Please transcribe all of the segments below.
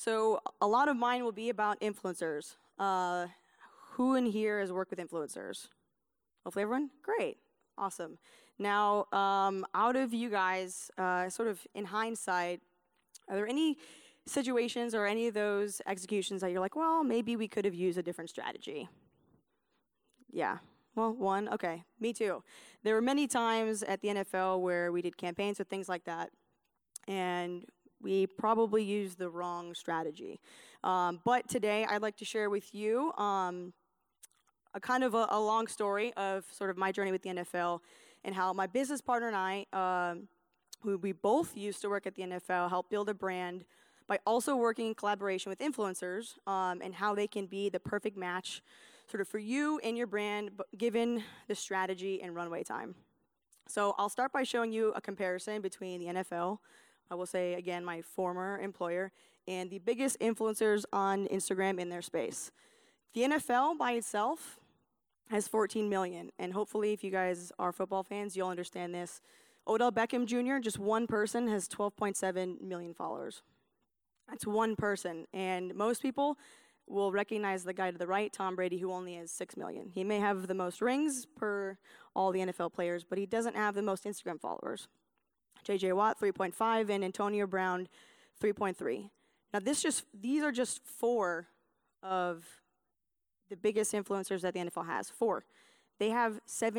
So a lot of mine will be about influencers. Who in here has worked with influencers? Hopefully everyone? Great. Awesome. Now, out of you guys, sort of in hindsight, are there any situations or any of those executions that you're like, well, maybe we could have used a different strategy? Yeah. Well, one. Okay. Me too. There were many times at the NFL where we did campaigns with things like that, and we probably used the wrong strategy. But today, I'd like to share with you a kind of a long story of sort of my journey with the NFL and how my business partner and I, who we both used to work at the NFL, helped build a brand by also working in collaboration with influencers, and how they can be the perfect match sort of for you and your brand, given the strategy and runway time. So I'll start by showing you a comparison between the NFL, I will say again, my former employer, and the biggest influencers on Instagram in their space. The NFL by itself has 14 million, and hopefully if you guys are football fans, you'll understand this. Odell Beckham Jr., just one person, has 12.7 million followers. That's one person, and most people will recognize the guy to the right, Tom Brady, who only has 6 million. He may have the most rings per all the NFL players, but he doesn't have the most Instagram followers. J.J. Watt, 3.5, and Antonio Brown, 3.3. Now, these are just four of the biggest influencers that the NFL has. Four. They have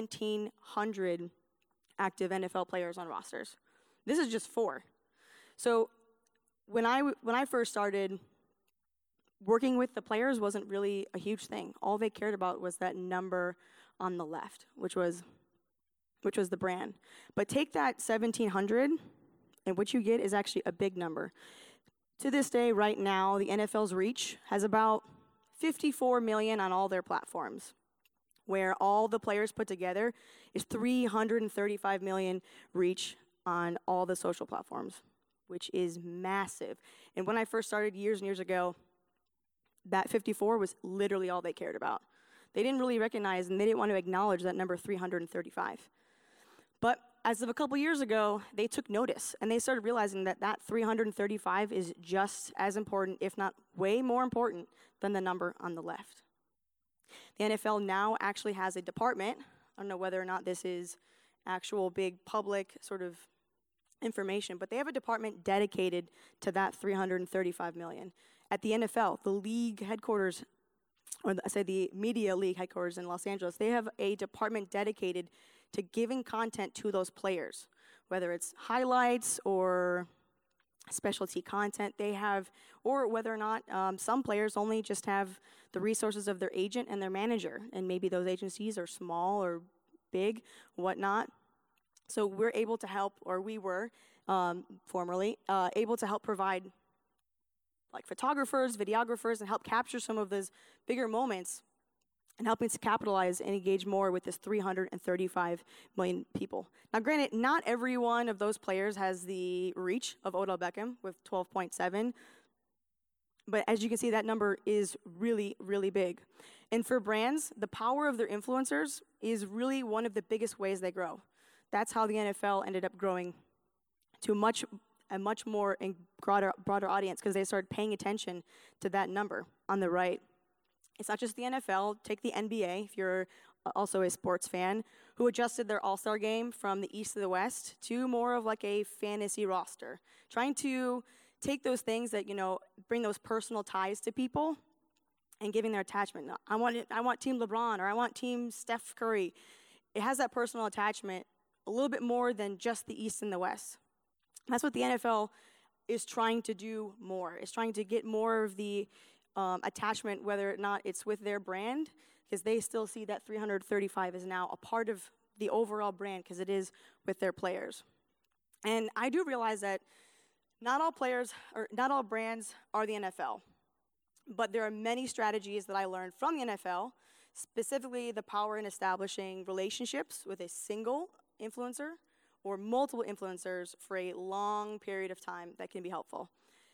1,700 active NFL players on rosters. This is just four. So when I first started, working with the players wasn't really a huge thing. All they cared about was that number on the left, which was the brand. But take that 1,700, and what you get is actually a big number. To this day, right now, the NFL's reach has about 54 million on all their platforms, where all the players put together is 335 million reach on all the social platforms, which is massive. And when I first started years and years ago, that 54 was literally all they cared about. They didn't really recognize and they didn't want to acknowledge that number 335. But as of a couple years ago, they took notice and they started realizing that that 335 is just as important, if not way more important, than the number on the left. The NFL now actually has a department. I don't know whether or not this is actual big public sort of information, but they have a department dedicated to that 335 million. At the NFL, the league headquarters, or I say the media league headquarters in Los Angeles, they have a department dedicated to giving content to those players, whether it's highlights or specialty content they have, or whether or not some players only just have the resources of their agent and their manager, and maybe those agencies are small or big, whatnot. So we're able to help, or we were formerly able to help provide like photographers, videographers, and help capture some of those bigger moments and helping to capitalize and engage more with this 335 million people. Now, granted, not every one of those players has the reach of Odell Beckham with 12.7, but as you can see, that number is really, really big. And for brands, the power of their influencers is really one of the biggest ways they grow. That's how the NFL ended up growing to a much more and broader audience, because they started paying attention to that number on the right. It's not just the NFL. Take the NBA, if you're also a sports fan, who adjusted their All-Star game from the East to the West to more of like a fantasy roster, trying to take those things that, bring those personal ties to people and giving their attachment. I want Team LeBron, or I want Team Steph Curry. It has that personal attachment a little bit more than just the East and the West. That's what the NFL is trying to do more. It's trying to get more of the attachment, whether or not it's with their brand, because they still see that 335 is now a part of the overall brand, because it is with their players. And I do realize that not all players or not all brands are the NFL, but there are many strategies that I learned from the NFL, specifically the power in establishing relationships with a single influencer or multiple influencers for a long period of time that can be helpful.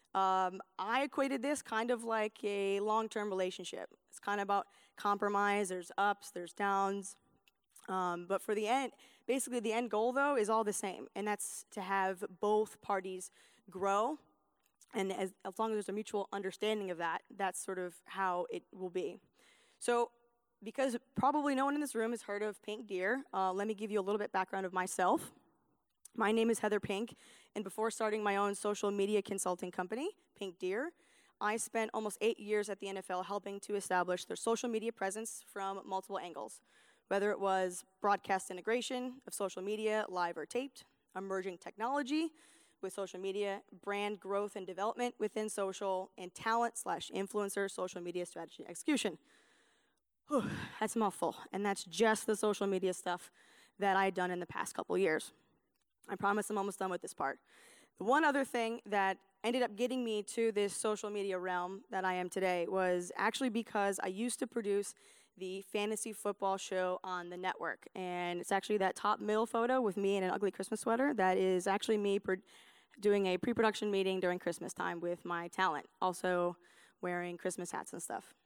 I equated this kind of like a long-term relationship. It's kind of about compromise. There's ups, there's downs. But for the end, basically the end goal, though, is all the same, and that's to have both parties grow And as long as there's a mutual understanding of that, that's sort of how it will be. So because probably no one in this room has heard of Pink Deer, let me give you a little bit background of myself. My name is Heather Pink, and before starting my own social media consulting company, Pink Deer, I spent almost 8 years at the NFL helping to establish their social media presence from multiple angles, whether it was broadcast integration of social media, live or taped, emerging technology with social media, brand growth and development within social, and talent/influencer social media strategy execution. Whew, that's a mouthful, and that's just the social media stuff that I've done in the past couple years. I promise I'm almost done with this part. The one other thing that ended up getting me to this social media realm that I am today was actually because I used to produce the fantasy football show on the network. And it's actually that top middle photo with me in an ugly Christmas sweater. That is actually me doing a pre-production meeting during Christmas time with my talent, also wearing Christmas hats and stuff.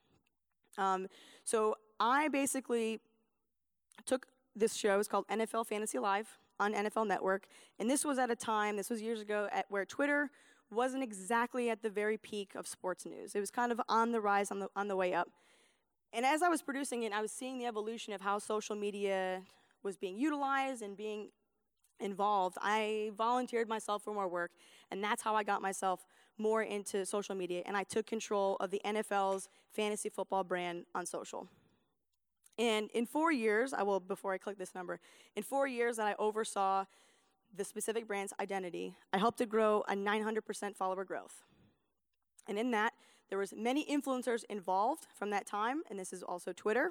So I basically took this show, it's called NFL Fantasy Live on NFL Network, and this was at a time, this was years ago, where Twitter wasn't exactly at the very peak of sports news. It was kind of on the rise, on the way up. And as I was producing it, I was seeing the evolution of how social media was being utilized and being involved. I volunteered myself for more work, and that's how I got myself more into social media, and I took control of the NFL's fantasy football brand on social. And in 4 years, before I click this number, in 4 years that I oversaw the specific brand's identity, I helped it grow a 900% follower growth. And in that, there was many influencers involved from that time, and this is also Twitter.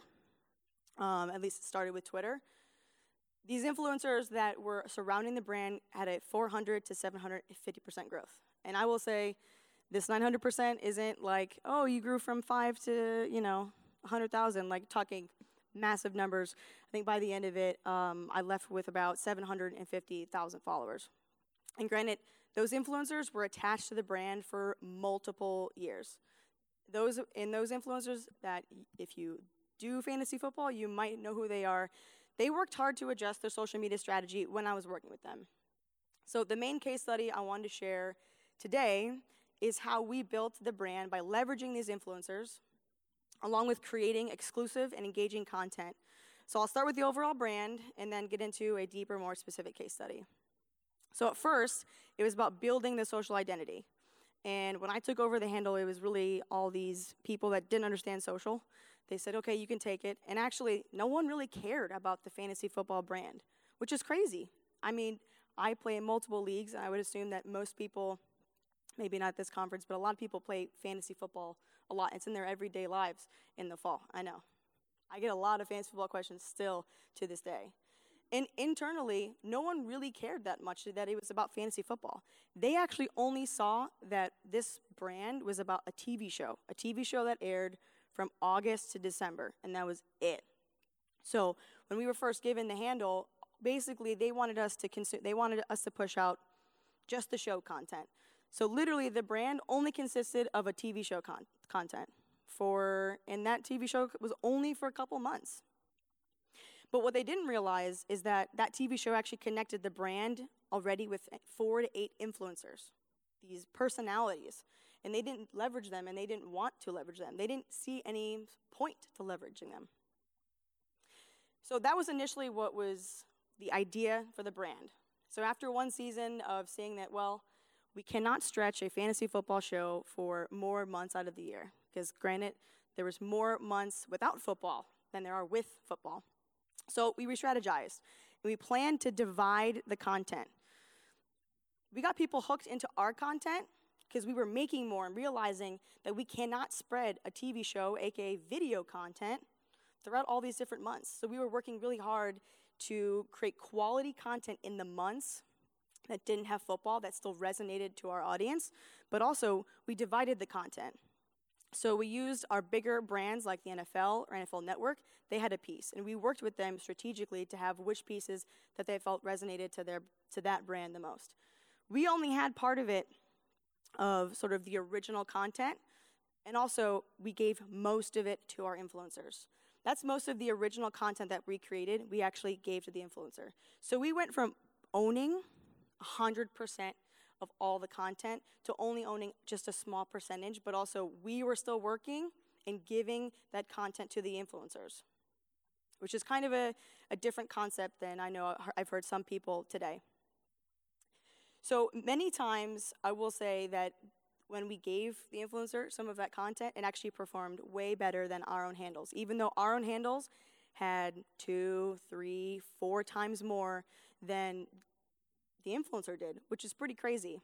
At least it started with Twitter. These influencers that were surrounding the brand had a 400 to 750% growth. And I will say, this 900% isn't like, oh, you grew from 5 to, 100,000, like talking massive numbers. I think by the end of it, I left with about 750,000 followers. And granted, those influencers were attached to the brand for multiple years. Those influencers that, if you do fantasy football, you might know who they are. They worked hard to adjust their social media strategy when I was working with them. So the main case study I wanted to share today is how we built the brand by leveraging these influencers, along with creating exclusive and engaging content. So I'll start with the overall brand and then get into a deeper, more specific case study. So at first, it was about building the social identity. And when I took over the handle, it was really all these people that didn't understand social. They said, okay, you can take it. And actually, no one really cared about the fantasy football brand, which is crazy. I mean, I play in multiple leagues, and I would assume that most people, maybe not this conference, but a lot of people play fantasy football a lot. It's in their everyday lives in the fall. I know. I get a lot of fantasy football questions still to this day. And internally, no one really cared that much that it was about fantasy football. They actually only saw that this brand was about a TV show that aired from August to December, and that was it. So when we were first given the handle, basically they wanted us to push out just the show content. So literally, the brand only consisted of a TV show content, and that TV show was only for a couple months. But what they didn't realize is that that TV show actually connected the brand already with 4 to 8 influencers, these personalities, and they didn't leverage them, and they didn't want to leverage them. They didn't see any point to leveraging them. So that was initially what was the idea for the brand. So after one season of seeing that, well, we cannot stretch a fantasy football show for more months out of the year, because granted, there was more months without football than there are with football. So we re-strategized, and we planned to divide the content. We got people hooked into our content because we were making more and realizing that we cannot spread a TV show, aka video content, throughout all these different months. So we were working really hard to create quality content in the months that didn't have football, that still resonated to our audience, but also we divided the content. So we used our bigger brands like the NFL or NFL Network. They had a piece, and we worked with them strategically to have which pieces that they felt resonated to that brand the most. We only had part of it of sort of the original content, and also we gave most of it to our influencers. That's most of the original content that we created, we actually gave to the influencer. So we went from owning 100% of all the content to only owning just a small percentage, but also we were still working and giving that content to the influencers, which is kind of a different concept than I know I've heard some people today. So many times I will say that when we gave the influencer some of that content, it actually performed way better than our own handles, even though our own handles had 2, 3, 4 times more than the influencer did, which is pretty crazy.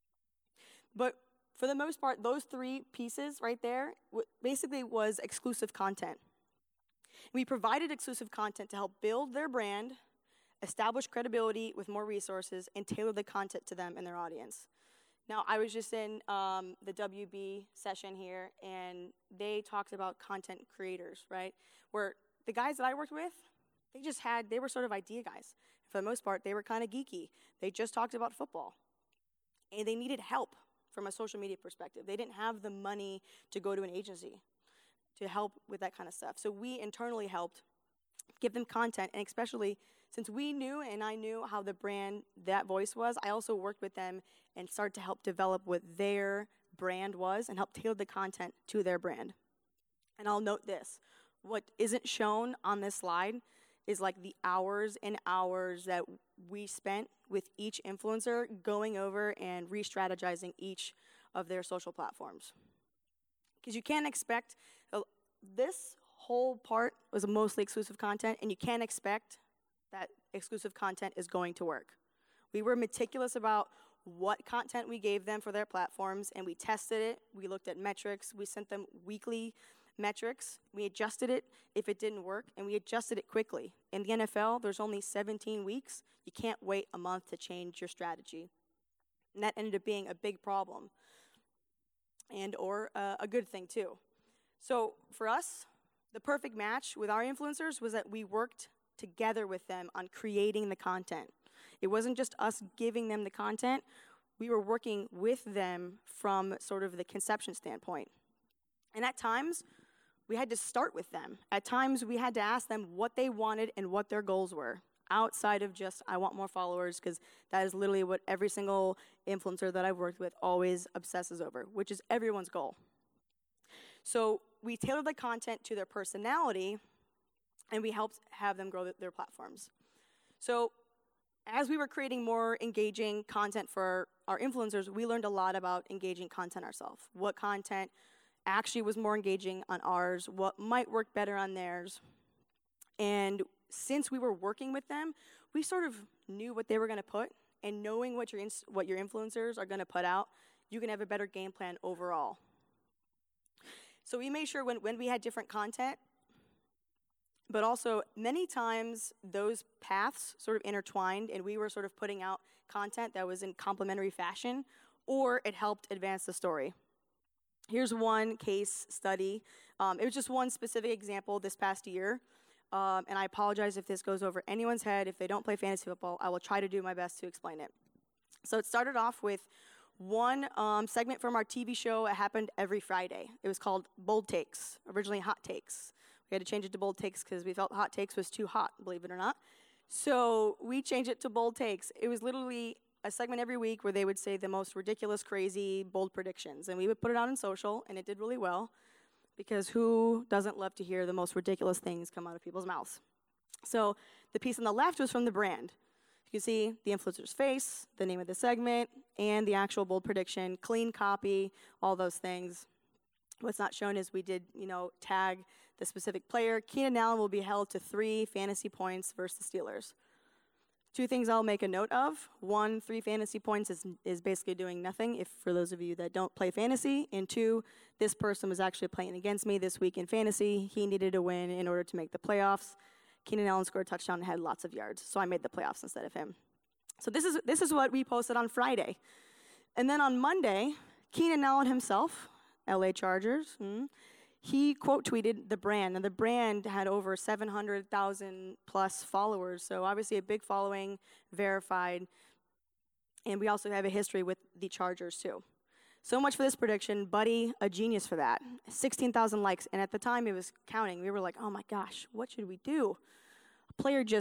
But for the most part, those 3 pieces right there basically was exclusive content. We provided exclusive content to help build their brand, establish credibility with more resources, and tailor the content to them and their audience. Now, I was just in the WB session here, and they talked about content creators, right? Where the guys that I worked with, they were sort of idea guys. For the most part, they were kind of geeky. They just talked about football. And they needed help from a social media perspective. They didn't have the money to go to an agency to help with that kind of stuff. So we internally helped give them content, and especially since we knew and I knew how the brand That Voice was, I also worked with them and started to help develop what their brand was and help tailor the content to their brand. And I'll note this, what isn't shown on this slide is like the hours and hours that we spent with each influencer going over and re-strategizing each of their social platforms. Because you can't expect, this whole part was mostly exclusive content, and you can't expect that exclusive content is going to work. We were meticulous about what content we gave them for their platforms, and we tested it. We looked at metrics. We sent them weekly metrics. We adjusted it if it didn't work, and we adjusted it quickly. In the NFL, there's only 17 weeks. You can't wait a month to change your strategy. And that ended up being a big problem, and or a good thing too. So for us, the perfect match with our influencers was that we worked together with them on creating the content. It wasn't just us giving them the content. We were working with them from sort of the conception standpoint. And at times, we had to start with them. At times, we had to ask them what they wanted and what their goals were, outside of just, I want more followers, because that is literally what every single influencer that I've worked with always obsesses over, which is everyone's goal. So we tailored the content to their personality, and we helped have them grow their platforms. So as we were creating more engaging content for our influencers, we learned a lot about engaging content ourselves. What content actually was more engaging on ours, what might work better on theirs. And since we were working with them, we sort of knew what they were going to put, and knowing what your influencers are going to put out, you can have a better game plan overall. So we made sure when we had different content, but also many times those paths sort of intertwined, and we were sort of putting out content that was in complementary fashion, or it helped advance the story. Here's one case study. It was just one specific example this past year, and I apologize if this goes over anyone's head. If they don't play fantasy football, I will try to do my best to explain it. So it started off with one segment from our TV show. It happened every Friday. It was called Bold Takes, originally Hot Takes. We had to change it to Bold Takes because we felt Hot Takes was too hot, believe it or not. So we changed it to Bold Takes. It was literally a segment every week where they would say the most ridiculous, crazy, bold predictions. And we would put it out on social, and it did really well, because who doesn't love to hear the most ridiculous things come out of people's mouths? So the piece on the left was from the brand. You can see the influencer's face, the name of the segment, and the actual bold prediction, clean copy, all those things. What's not shown is we did, tag the specific player. Keenan Allen will be held to 3 fantasy points versus the Steelers. 2 things I'll make a note of. 1, 3 fantasy points is basically doing nothing, if for those of you that don't play fantasy. And 2, this person was actually playing against me this week in fantasy. He needed a win in order to make the playoffs. Keenan Allen scored a touchdown and had lots of yards, so I made the playoffs instead of him. So this is what we posted on Friday. And then on Monday, Keenan Allen himself, LA Chargers, he quote tweeted the brand, and the brand had over 700,000 plus followers, so obviously a big following, verified, and we also have a history with the Chargers too. So much for this prediction. Buddy, a genius for that. 16,000 likes, and at the time it was counting. We were like, oh my gosh, what should we do? A player just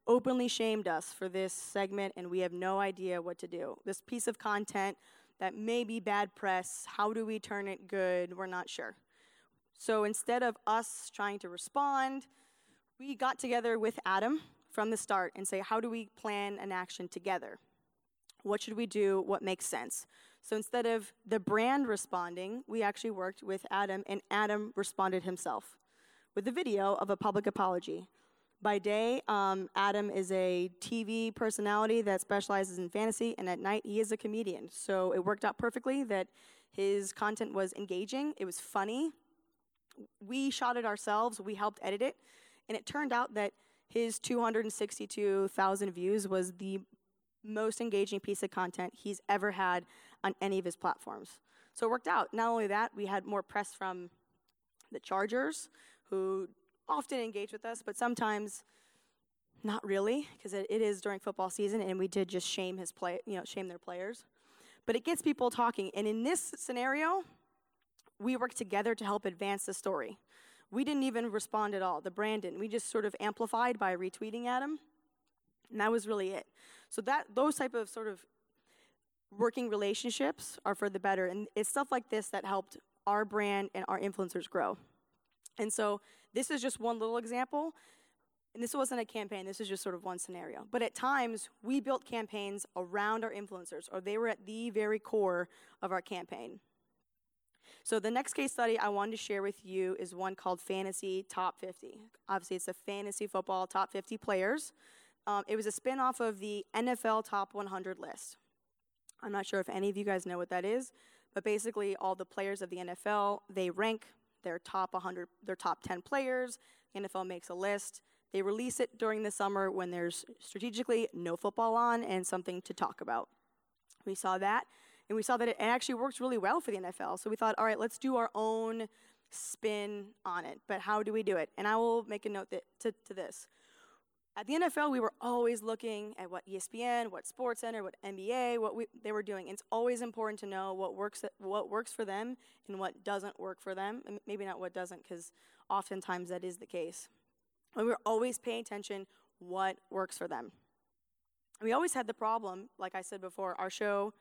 openly shamed us for this segment, and we have no idea what to do. This piece of content that may be bad press, how do we turn it good? We're not sure. So instead of us trying to respond, we got together with Adam from the start and say, how do we plan an action together? What should we do? What makes sense? So instead of the brand responding, we actually worked with Adam, and Adam responded himself with a video of a public apology. By day, Adam is a TV personality that specializes in fantasy, and at night, he is a comedian. So it worked out perfectly that his content was engaging, it was funny. We shot it ourselves, we helped edit it, and it turned out that his 262,000 views was the most engaging piece of content he's ever had on any of his platforms. So it worked out. Not only that, we had more press from the Chargers, who often engage with us, but sometimes not really, because it is during football season, and we did just shame shame their players. But it gets people talking, and in this scenario, we worked together to help advance the story. We didn't even respond at all. The brand didn't. We just sort of amplified by retweeting Adam, and that was really it. So those type of sort of working relationships are for the better, and it's stuff like this that helped our brand and our influencers grow. And so this is just one little example, and this wasn't a campaign, this is just sort of one scenario. But at times, we built campaigns around our influencers, or they were at the very core of our campaign. So the next case study I wanted to share with you is one called Fantasy Top 50. Obviously, it's a fantasy football top 50 players. It was a spin-off of the NFL Top 100 list. I'm not sure if any of you guys know what that is, but basically all the players of the NFL, they rank their top 100, their top 10 players. The NFL makes a list. They release it during the summer when there's strategically no football on and something to talk about. We saw that, and we saw that it actually works really well for the NFL. So we thought, all right, let's do our own spin on it. But how do we do it? And I will make a note to this. At the NFL, we were always looking at what ESPN, what SportsCenter, what NBA, they were doing. And it's always important to know what works for them and what doesn't work for them. And maybe not what doesn't, because oftentimes that is the case. But we were always paying attention what works for them. And we always had the problem, like I said before, our show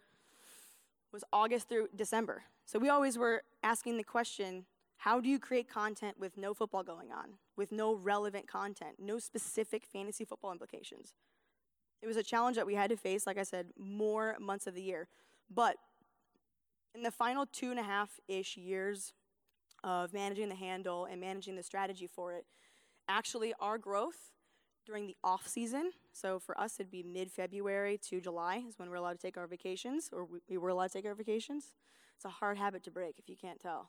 was August through December. So we always were asking the question, how do you create content with no football going on, with no relevant content, no specific fantasy football implications? It was a challenge that we had to face, like I said, more months of the year. But in the final 2.5-ish years of managing the handle and managing the strategy for it, actually our growth during the off season, so for us it'd be mid-February to July is when we're allowed to take our vacations, or we were allowed to take our vacations. It's a hard habit to break if you can't tell.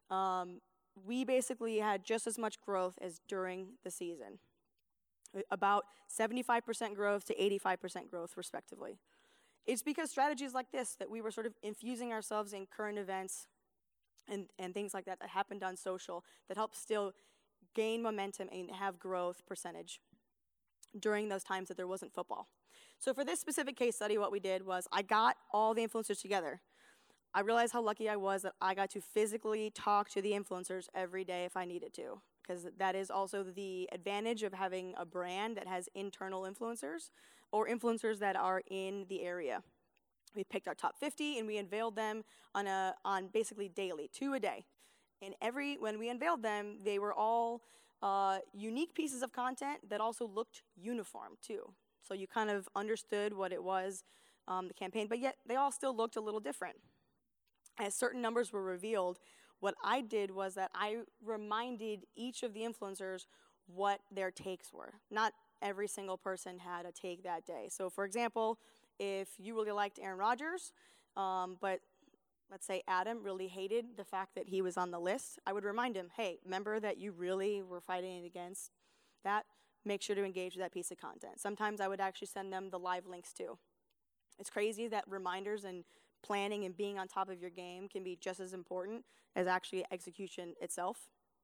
We basically had just as much growth as during the season. About 75% growth to 85% growth, respectively. It's because strategies like this that we were sort of infusing ourselves in current events and things like that that happened on social that helped still gain momentum and have growth percentage during those times that there wasn't football. So for this specific case study, what we did was I got all the influencers together. I realized how lucky I was that I got to physically talk to the influencers every day if I needed to, because that is also the advantage of having a brand that has internal influencers or influencers that are in the area. We picked our top 50 and we unveiled them on basically daily, 2 a day. And when we unveiled them, they were all unique pieces of content that also looked uniform too. So you kind of understood what it was, the campaign, but yet they all still looked a little different. As certain numbers were revealed, what I did was that I reminded each of the influencers what their takes were. Not every single person had a take that day. So for example, if you really liked Aaron Rodgers, but let's say Adam really hated the fact that he was on the list, I would remind him, hey, remember that you really were fighting against that? Make sure to engage with that piece of content. Sometimes I would actually send them the live links too. It's crazy that reminders and planning and being on top of your game can be just as important as actually execution itself.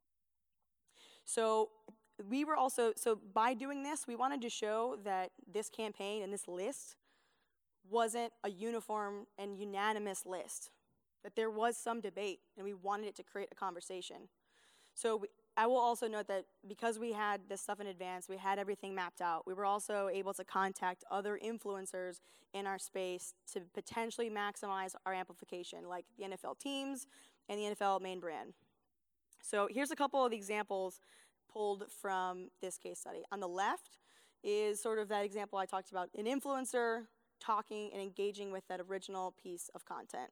So by doing this, we wanted to show that this campaign and this list wasn't a uniform and unanimous list, that there was some debate, and we wanted it to create a conversation. So I will also note that because we had this stuff in advance, we had everything mapped out, we were also able to contact other influencers in our space to potentially maximize our amplification, like the NFL teams and the NFL main brand. So here's a couple of the examples pulled from this case study. On the left is sort of that example I talked about, an influencer talking and engaging with that original piece of content.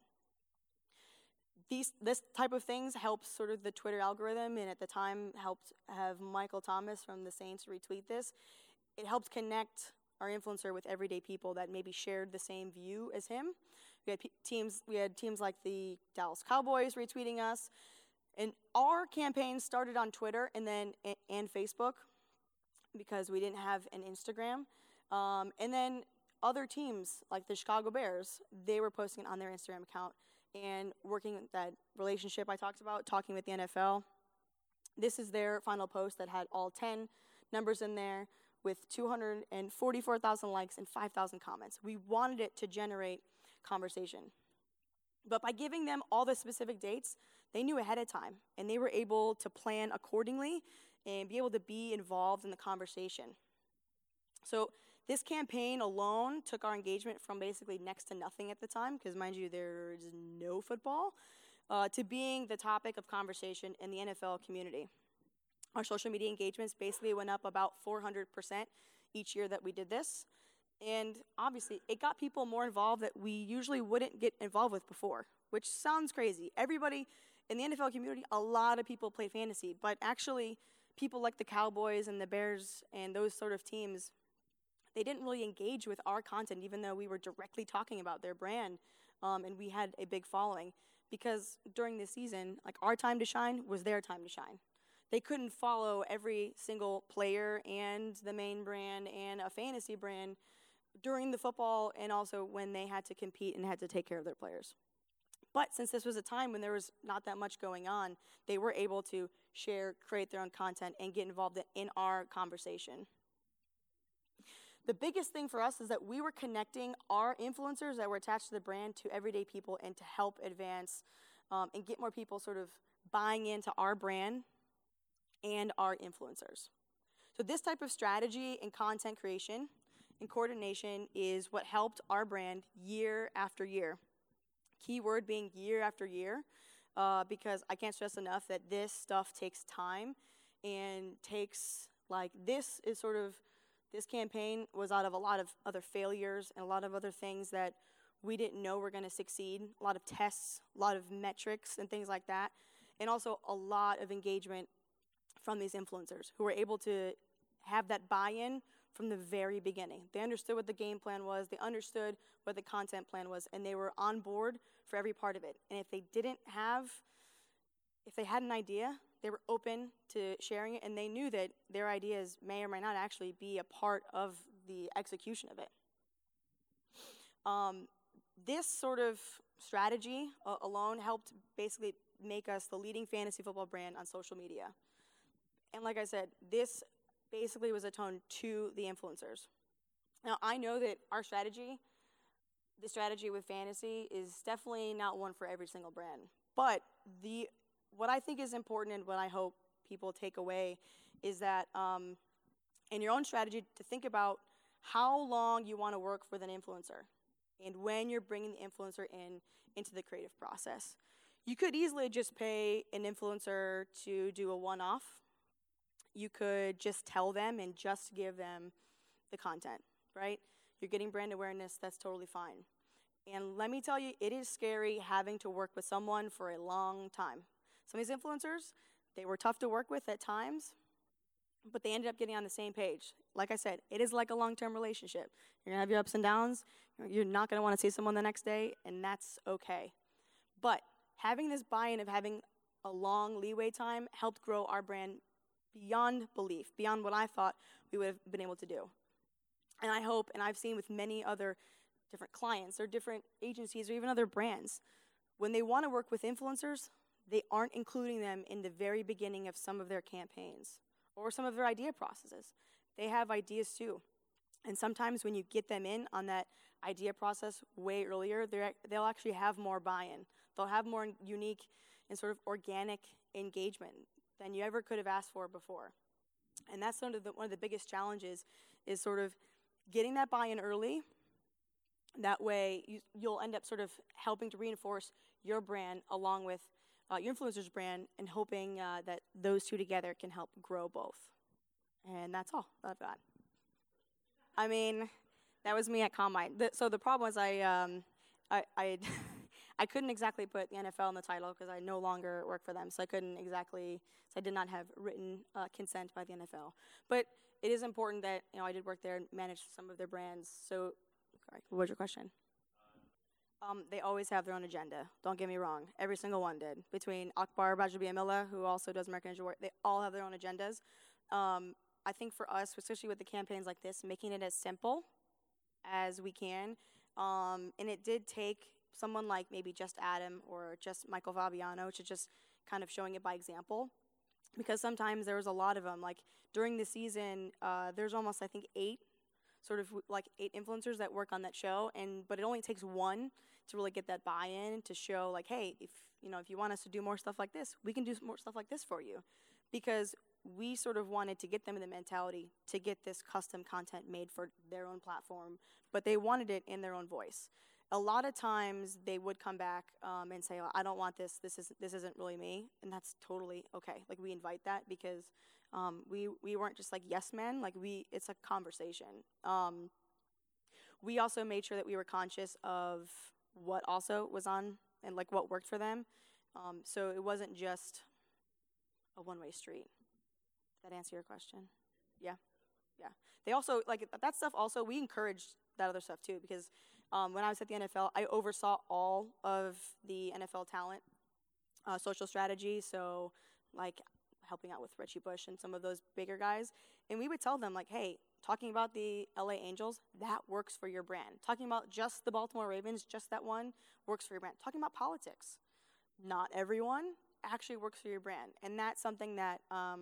This type of things helps sort of the Twitter algorithm, and at the time helped have Michael Thomas from the Saints retweet this. It helped connect our influencer with everyday people that maybe shared the same view as him. We had teams like the Dallas Cowboys retweeting us, and our campaign started on Twitter and Facebook because we didn't have an Instagram, and then other teams like the Chicago Bears, they were posting it on their Instagram account and working that relationship I talked about, talking with the NFL. This is their final post that had all 10 numbers in there with 244,000 likes and 5,000 comments. We wanted it to generate conversation. But by giving them all the specific dates, they knew ahead of time, and they were able to plan accordingly and be able to be involved in the conversation. So this campaign alone took our engagement from basically next to nothing at the time, because mind you, there's no football, to being the topic of conversation in the NFL community. Our social media engagements basically went up about 400% each year that we did this. And obviously, it got people more involved that we usually wouldn't get involved with before, which sounds crazy. Everybody in the NFL community, a lot of people play fantasy, but actually, people like the Cowboys and the Bears and those sort of teams, they didn't really engage with our content, even though we were directly talking about their brand, and we had a big following. Because during the season, like, our time to shine was their time to shine. They couldn't follow every single player and the main brand and a fantasy brand during the football, and also when they had to compete and had to take care of their players. But since this was a time when there was not that much going on, they were able to share, create their own content, and get involved in our conversation. The biggest thing for us is that we were connecting our influencers that were attached to the brand to everyday people, and to help advance and get more people sort of buying into our brand and our influencers. So this type of strategy and content creation and coordination is what helped our brand year after year. Key word being year after year, because I can't stress enough that this stuff takes time and takes, like, this campaign was out of a lot of other failures and a lot of other things that we didn't know were going to succeed, a lot of tests, a lot of metrics and things like that, and also a lot of engagement from these influencers who were able to have that buy-in from the very beginning. They understood what the game plan was, they understood what the content plan was, and they were on board for every part of it. And if they had an idea, they were open to sharing it, and they knew that their ideas may or may not actually be a part of the execution of it. This sort of strategy alone helped basically make us the leading fantasy football brand on social media. And like I said, this basically was a tone to the influencers. Now, I know that our strategy, the strategy with fantasy, is definitely not one for every single brand. But what I think is important, and what I hope people take away, is that in your own strategy, to think about how long you want to work with an influencer and when you're bringing the influencer into the creative process. You could easily just pay an influencer to do a one-off. You could just tell them and just give them the content, right? You're getting brand awareness, that's totally fine. And let me tell you, it is scary having to work with someone for a long time. Some of these influencers, they were tough to work with at times, but they ended up getting on the same page. Like I said, it is like a long-term relationship. You're going to have your ups and downs. You're not going to want to see someone the next day, and that's okay. But having this buy-in of having a long leeway time helped grow our brand beyond belief, beyond what I thought we would have been able to do. And I hope, and I've seen with many other different clients or different agencies or even other brands, when they want to work with influencers, they aren't including them in the very beginning of some of their campaigns or some of their idea processes. They have ideas too. And sometimes when you get them in on that idea process way earlier, they'll actually have more buy-in. They'll have more unique and sort of organic engagement. than you ever could have asked for before. And that's one of the biggest challenges is sort of getting that buy-in early. That way you'll end up sort of helping to reinforce your brand along with your influencer's brand and hoping that those two together can help grow both. And that's all that I've got. I mean, that was me at Combine. So the problem was I couldn't exactly put the NFL in the title because I no longer work for them. So I did not have written consent by the NFL. But it is important that, I did work there and manage some of their brands. So, sorry, what was your question? They always have their own agenda. Don't get me wrong. Every single one did. Between Akbar Bajabiamila, who also does American Ninja Warrior, they all have their own agendas. I think for us, especially with the campaigns like this, making it as simple as we can. And it did take someone like maybe just Adam or just Michael Fabiano to just kind of showing it by example. Because sometimes there was a lot of them. Like during the season, there's almost, I think, 8 influencers that work on that show. But it only takes one to really get that buy-in to show like, hey, if you want us to do more stuff like this, we can do more stuff like this for you. Because we sort of wanted to get them in the mentality to get this custom content made for their own platform, but they wanted it in their own voice. A lot of times they would come back and say, I don't want this. This isn't really me, and that's totally okay. Like we invite that because we weren't just like yes men. Like it's a conversation. We also made sure that we were conscious of what also was on and like what worked for them. So it wasn't just a one-way street. Does that answer your question? Yeah. They also like that stuff. Also, we encouraged that other stuff too because. When I was at the NFL, I oversaw all of the NFL talent social strategy, so like helping out with Richie Bush and some of those bigger guys. And we would tell them, like, hey, talking about the LA Angels, that works for your brand. Talking about just the Baltimore Ravens, just that one, works for your brand. Talking about politics, not everyone actually works for your brand. And that's something that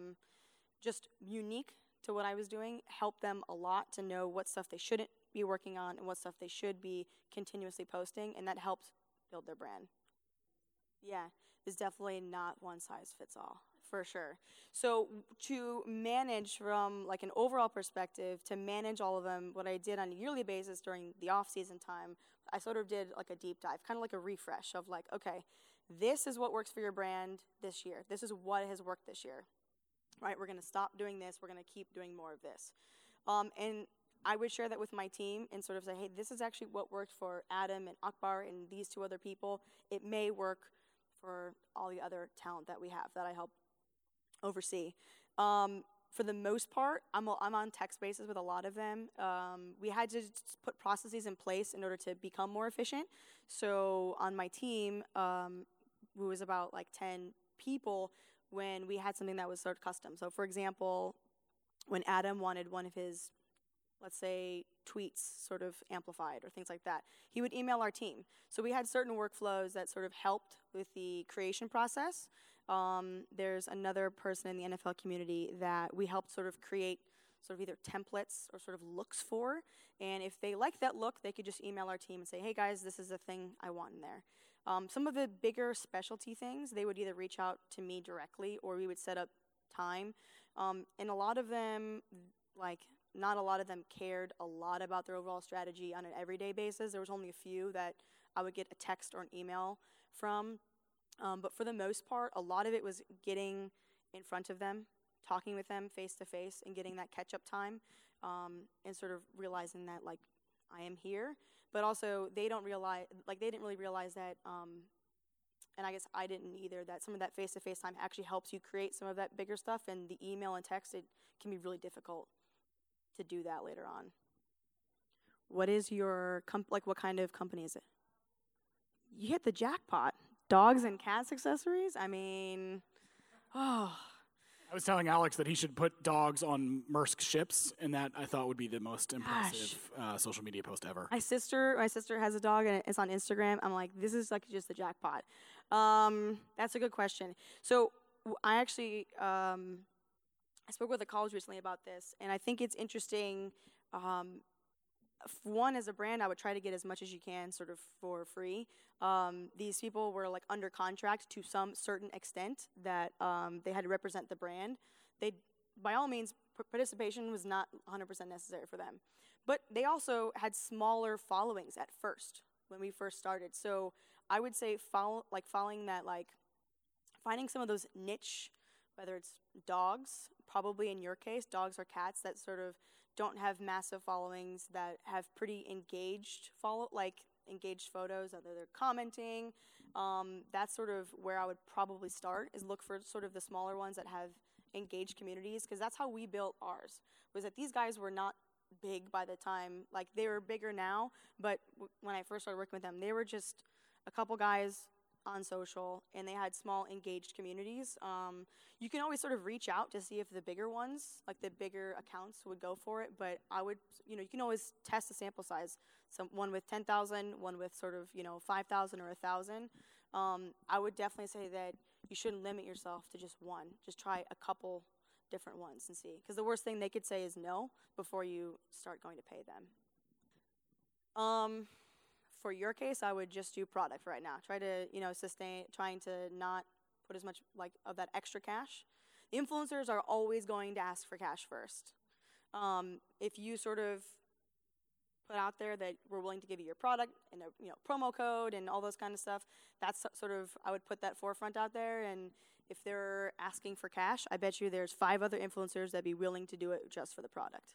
just unique to what I was doing, helped them a lot to know what stuff they shouldn't be working on and what stuff they should be continuously posting, and that helped build their brand. Yeah, it's definitely not one size fits all, for sure. So to manage from like an overall perspective, to manage all of them, what I did on a yearly basis during the off-season time, I sort of did like a deep dive, kind of like a refresh of like, okay, this is what works for your brand this year. This is what has worked this year, right? We're going to stop doing this. We're going to keep doing more of this. And I would share that with my team and sort of say, hey, this is actually what worked for Adam and Akbar and these 2 other people. It may work for all the other talent that we have that I help oversee. For the most part, I'm on tech spaces with a lot of them. We had to put processes in place in order to become more efficient. So on my team, who was about like 10 people, when we had something that was sort of custom. So for example, when Adam wanted one of his, let's say, tweets sort of amplified or things like that, he would email our team. So we had certain workflows that sort of helped with the creation process. There's another person in the NFL community that we helped sort of create sort of either templates or sort of looks for. And if they like that look, they could just email our team and say, hey guys, this is the thing I want in there. Some of the bigger specialty things, they would either reach out to me directly or we would set up time. And a lot of them, like, not a lot of them cared a lot about their overall strategy on an everyday basis. There was only a few that I would get a text or an email from. But for the most part, a lot of it was getting in front of them, talking with them face to face, and getting that catch-up time, and sort of realizing that, like, I am here. But also, they didn't really realize that, and I guess I didn't either, that some of that face-to-face time actually helps you create some of that bigger stuff, and the email and text, it can be really difficult to do that later on. What is your, what kind of company is it? You hit the jackpot. Dogs and cats accessories? I mean, oh. I was telling Alex that he should put dogs on Maersk ships, and that I thought would be the most impressive social media post ever. My sister has a dog, and it's on Instagram. I'm like, this is like just the jackpot. That's a good question. So I actually, I spoke with a college recently about this, and I think it's interesting. one, as a brand, I would try to get as much as you can sort of for free. These people were like under contract to some certain extent that they had to represent the brand. They, by all means, participation was not 100% necessary for them. But they also had smaller followings at first when we first started. So I would say following that, like finding some of those niche, whether it's dogs, probably in your case, dogs or cats that sort of don't have massive followings, that have pretty engaged engaged photos, whether they're commenting. That's sort of where I would probably start, is look for sort of the smaller ones that have engaged communities, because that's how we built ours, was that these guys were not big by the time, like they were bigger now, but when I first started working with them, they were just a couple guys on social, and they had small engaged communities. You can always sort of reach out to see if the bigger ones, like the bigger accounts, would go for it, but I would, you can always test the sample size. One with 10,000, one with sort of, 5,000 or 1,000. I would definitely say that you shouldn't limit yourself to just one. Just try a couple different ones and see. Because the worst thing they could say is no before you start going to pay them. For your case, I would just do product right now. Try to, trying to not put as much of that extra cash. The influencers are always going to ask for cash first. If you sort of put out there that we're willing to give you your product and a promo code and all those kind of stuff, that's sort of, I would put that forefront out there. And if they're asking for cash, I bet you there's 5 other influencers that'd be willing to do it just for the product.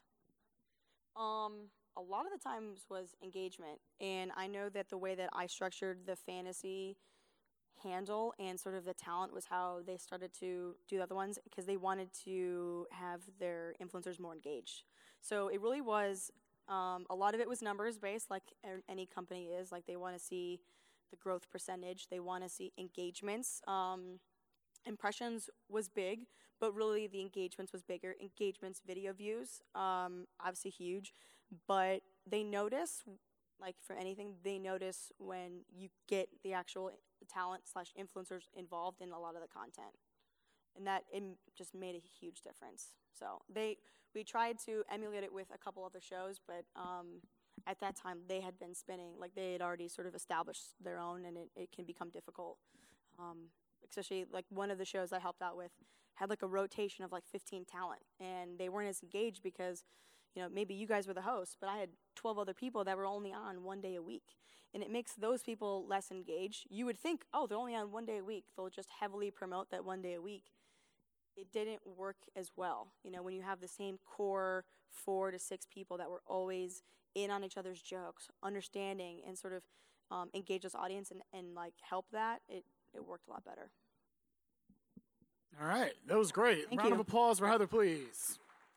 A lot of the times was engagement, and I know that the way that I structured the fantasy handle and sort of the talent was how they started to do the other ones, because they wanted to have their influencers more engaged. So it really was, a lot of it was numbers based, like any company is. Like, they want to see the growth percentage, they want to see engagements. Impressions was big, but really the engagements was bigger. Engagements, video views, obviously huge, but they notice, like for anything, they notice when you get the actual talent / influencers involved in a lot of the content. And that it just made a huge difference. So we tried to emulate it with a couple other shows, but at that time they had been spinning, like they had already sort of established their own, and it can become difficult. Especially like one of the shows I helped out with had like a rotation of like 15 talent, and they weren't as engaged because, maybe you guys were the host, but I had 12 other people that were only on 1 day a week. And it makes those people less engaged. You would think, oh, they're only on 1 day a week, they'll just heavily promote that 1 day a week. It didn't work as well. When you have the same core 4 to 6 people that were always in on each other's jokes, understanding and sort of engage this audience and like help that, it worked a lot better. All right, that was great. Thank Round you. of applause for Heather, please.